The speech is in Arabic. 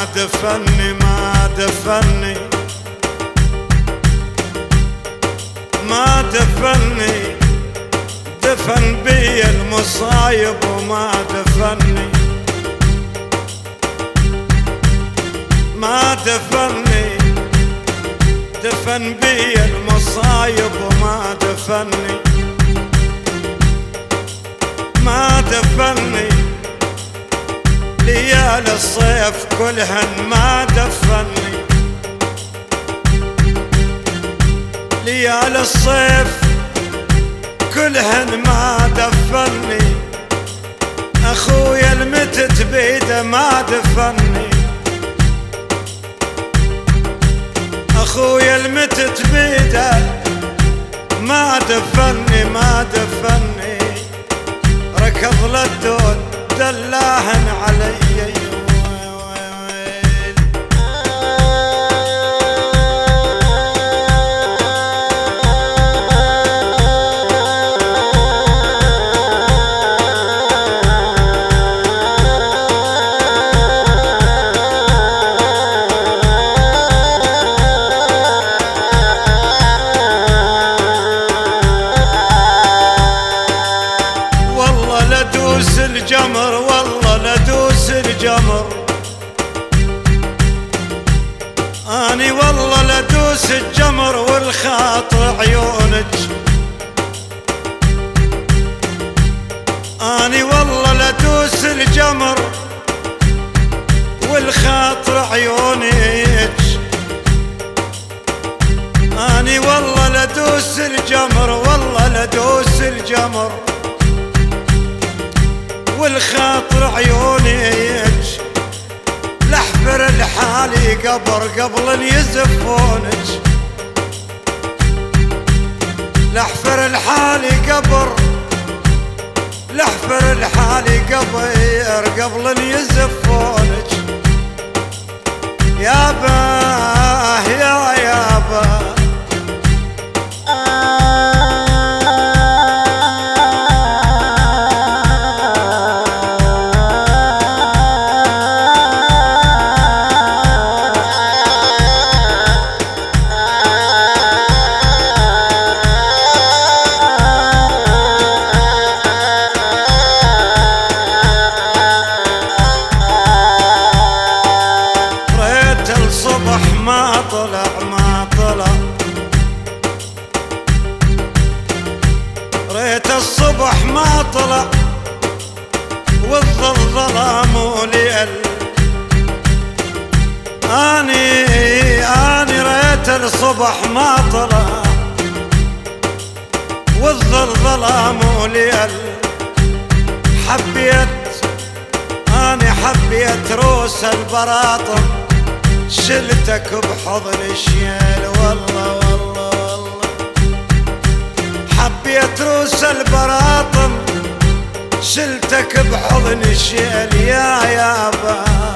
دفني ما دفني ما دفني دفن بي المصايب وما دفني ما دفني دفن بي المصايب وما دفني ما دفني ليالي الصيف كلهن ما دفني ليالي الصيف كلهن ما دفني اخويا المتت بيده ما دفني اخويا المتت بيده ما دفني ما دفني ركض للدود دلاهن علي لدوس الجمر والله لدوس الجمر اني والله لدوس الجمر والخاطر عيونك اني والله لدوس الجمر والخاطر عيونك اني والله لدوس الجمر والله لدوس الجمر والخاطر عيونك لحفر لحالي قبل ان يزفونك لحفر لحالي لحفر لحالي قبل ان يزفونك يابا يا يابا ما طلع ريت الصبح ما طلع والظل ظلام وليل اني ريت الصبح ما طلع والظل ظلام وليل حبيت روس البراطم شلتك بحضن الشيل والله والله والله حبيت روس البراطم شلتك بحضن الشيل يا يابا